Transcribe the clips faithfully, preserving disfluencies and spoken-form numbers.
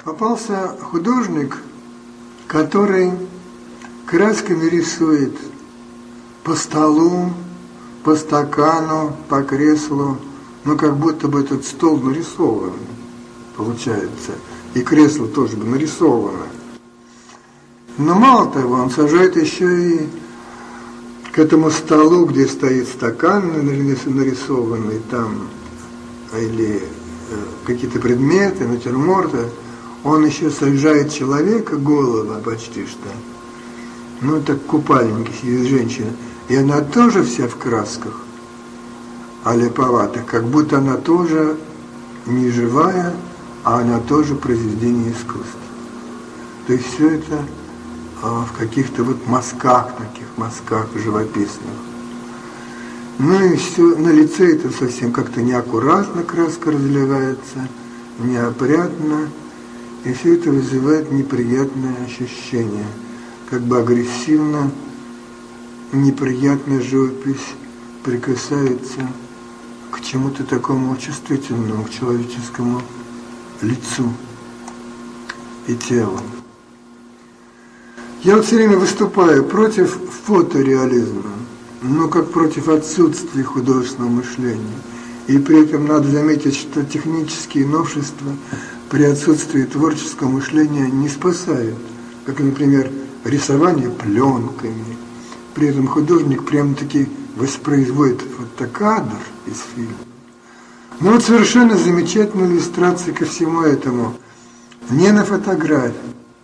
Попался художник, который красками рисует по столу, по стакану, по креслу, ну как будто бы этот стол нарисован, получается, и кресло тоже бы нарисовано. Но мало того, он сажает еще и к этому столу, где стоит стакан нарисованный там, или какие-то предметы, натюрморты, он еще сажает человека, голова почти что, ну так купальники сидит женщина, и она тоже вся в красках, а липоватых, как будто она тоже не живая, а она тоже произведение искусства. То есть все это а, в каких-то вот мазках, таких мазках живописных. Ну и все, на лице это совсем как-то неаккуратно краска разливается, неопрятно, и все это вызывает неприятное ощущение, как бы агрессивно, неприятная живопись прикасается к чему-то такому чувствительному, к человеческому лицу и телу. Я вот все время выступаю против фотореализма, но как против отсутствия художественного мышления. И при этом надо заметить, что технические новшества при отсутствии творческого мышления не спасают. Как, например, рисование пленками. При этом художник прямо-таки воспроизводит фотокадр из фильма. Ну вот совершенно замечательная иллюстрация ко всему этому. Не на фотографии,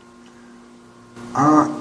а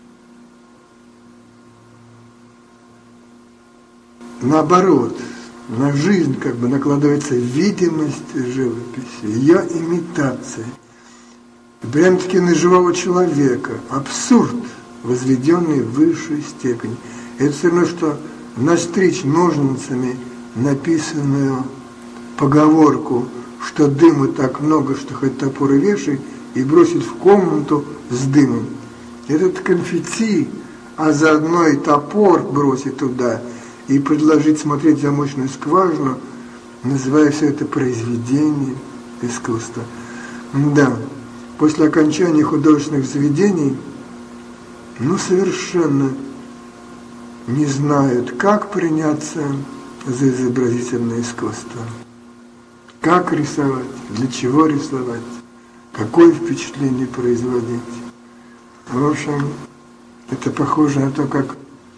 наоборот, на жизнь как бы накладывается видимость живописи, ее имитация. Прям-таки на живого человека. Абсурд, возведенный в высшую степень. Это все равно, что настричь ножницами написанную поговорку, что дыма так много, что хоть топор и вешай, и бросить в комнату с дымом. Этот конфетти, а заодно и топор бросить туда, и предложить смотреть в замочную скважину, называя все это произведением искусства. Да, после окончания художественных заведений, ну, совершенно не знают, как приняться за изобразительное искусство. Как рисовать, для чего рисовать, какое впечатление производить. В общем, это похоже на то, как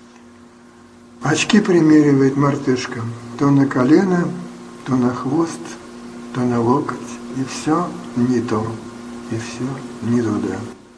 очки примеривает мартышка. То на колено, то на хвост, то на локоть. И все не то, и все не туда.